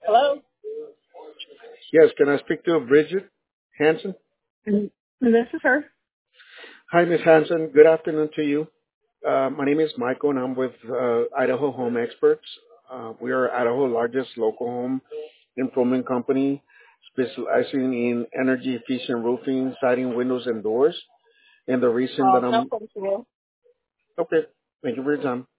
Hello? Yes, can I speak to Bridget Hanson? Mhm. This is her. Hi, Miss Hanson. Good afternoon to you. My name is Michael, and I'm with Idaho Home Experts. We are Idaho's largest local home improvement company, specializing in energy efficient roofing, siding, windows, and doors. And the reason that No, I'm thank you. okay, thank you for your time.